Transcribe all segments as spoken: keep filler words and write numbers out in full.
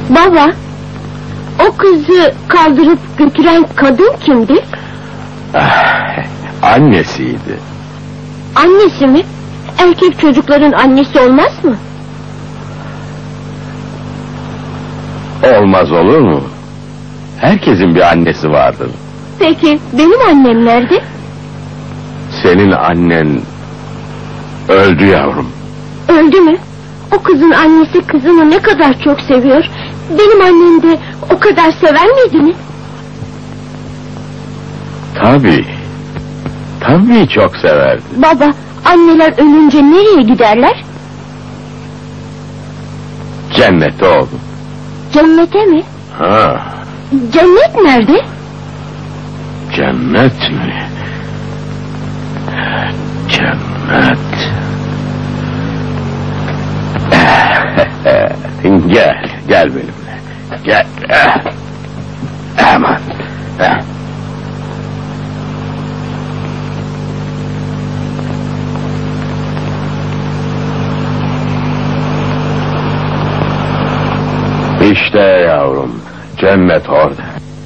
Baba, o kızı kaldırıp götüren kadın kimdi? Ah, annesiydi. Annesi mi? Erkek çocukların annesi olmaz mı? Olmaz olur mu? Herkesin bir annesi vardır. Peki benim annem nerede? Senin annen öldü yavrum. Öldü mü? O kızın annesi kızını ne kadar çok seviyor. Benim annem de o kadar sever miydi mi? Tabii. Tabii çok severdi. Baba, anneler ölünce nereye giderler? Cennete oğlum. Cennete mi? Ha. Cennet nerede? Cennet mi? Cennet. Gel, gel benimle. Gel. Aman. İşte yavrum, cennet orada.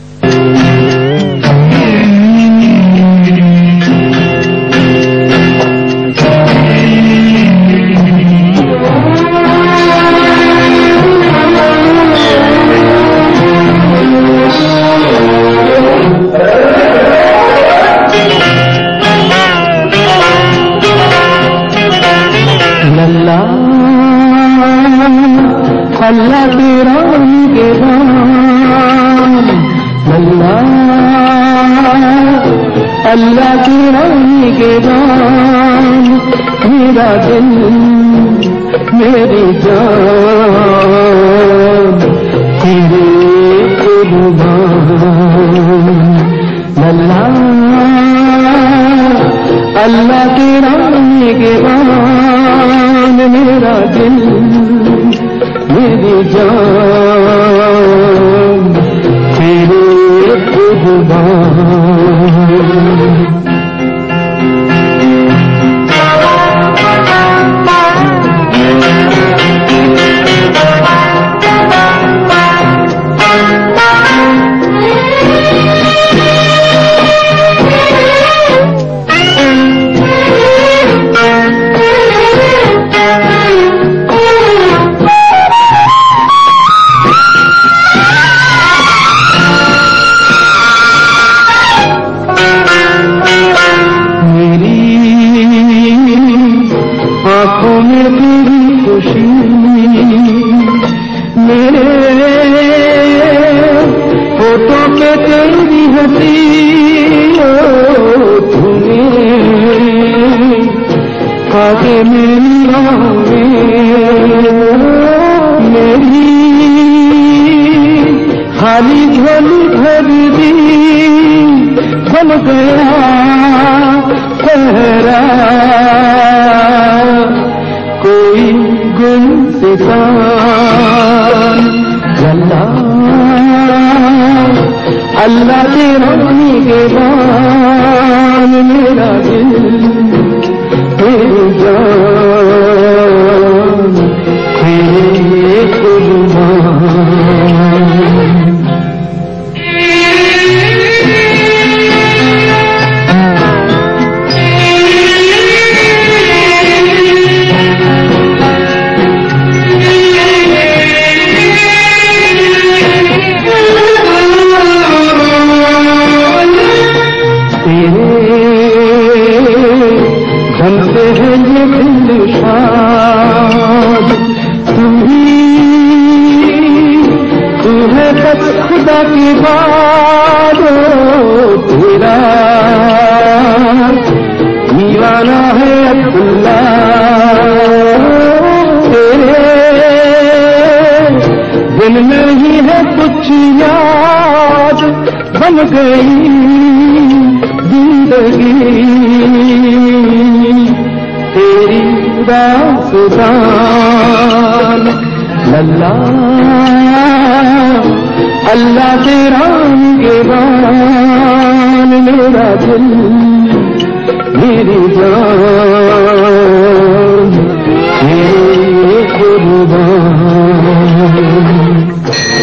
अल्लाह की रानी के दाम, अल्लाह अल्लाह की रानी के दाम, मेरा दिल मेरी जान तेरे कुर्बान। अल्लाह अल्लाह की रानी के दाम, मेरा दिल मेरी जान तेरे कुर्बान। खाली झोली भर दी बन गया सहरा, कोई गुलसितान। अल्लाह अल्लाह की रानी के बान, मेरा दिल तेरी जान तेरे कुर्बान। बनते हैं ये दिल शाद, तुम्ही तू है बस खुदा की बात। तेरा दीवाना है अब्दुल्ला, तेरे दिल में ही है कुछ याद, बन गई जिंदगी तेरी दास्तान। अल्लाह अल्लाह के राम के बान, मेरा दिल मेरी जान तेरे कुर्बान।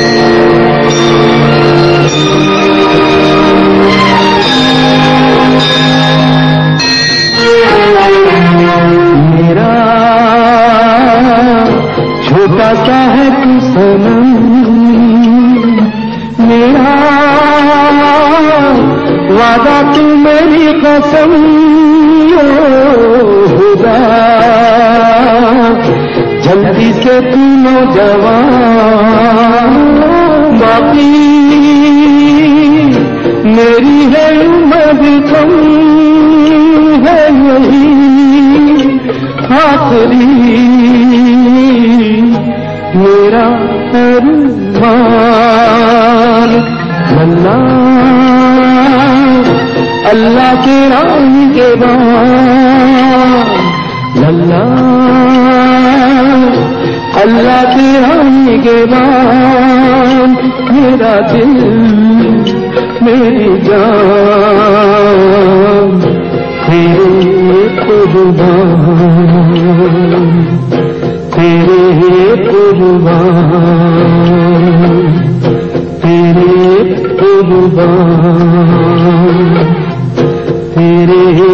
जल्दी से तू नौजवान, बाकी मेरी है उम्र कम है यही आखिरी मेरा अरमान। अल्लाह अल्लाह के राम के बाद, अल्लाह अल्लाह के राम के बाद मेरा दिल मेरी जान तेरे कुर्बान, तेरे कुर्बान, तेरे कुर्बान, तेरे